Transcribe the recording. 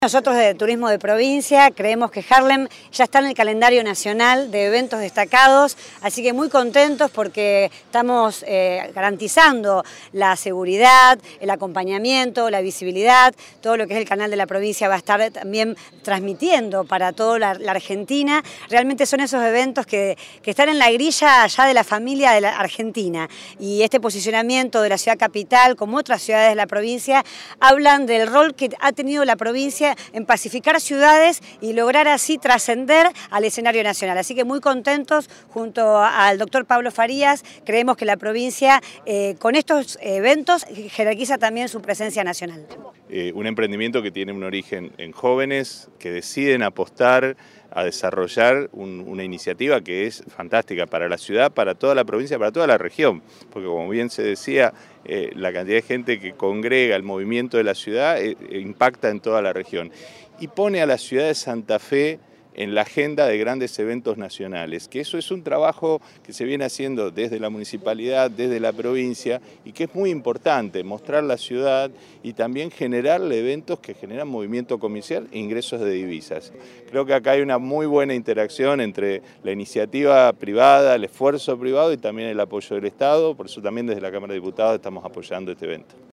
Nosotros de Turismo de Provincia creemos que Haarlem ya está en el calendario nacional de eventos destacados, así que muy contentos porque estamos garantizando la seguridad, el acompañamiento, la visibilidad, todo lo que es el canal de la provincia va a estar también transmitiendo para toda la Argentina. Realmente son esos eventos que están en la grilla ya de la familia de la Argentina, y este posicionamiento de la ciudad capital como otras ciudades de la provincia hablan del rol que ha tenido la provincia en pacificar ciudades y lograr así trascender al escenario nacional. Así que muy contentos junto al doctor Pablo Farías. Creemos que la provincia con estos eventos jerarquiza también su presencia nacional. Un emprendimiento que tiene un origen en jóvenes que deciden apostar a desarrollar una iniciativa que es fantástica para la ciudad, para toda la provincia, para toda la región, porque como bien se decía, la cantidad de gente que congrega el movimiento de la ciudad impacta en toda la región y pone a la ciudad de Santa Fe en la agenda de grandes eventos nacionales, que eso es un trabajo que se viene haciendo desde la municipalidad, desde la provincia, y que es muy importante mostrar la ciudad y también generarle eventos que generan movimiento comercial e ingresos de divisas. Creo que acá hay una muy buena interacción entre la iniciativa privada, el esfuerzo privado y también el apoyo del Estado, por eso también desde la Cámara de Diputados estamos apoyando este evento.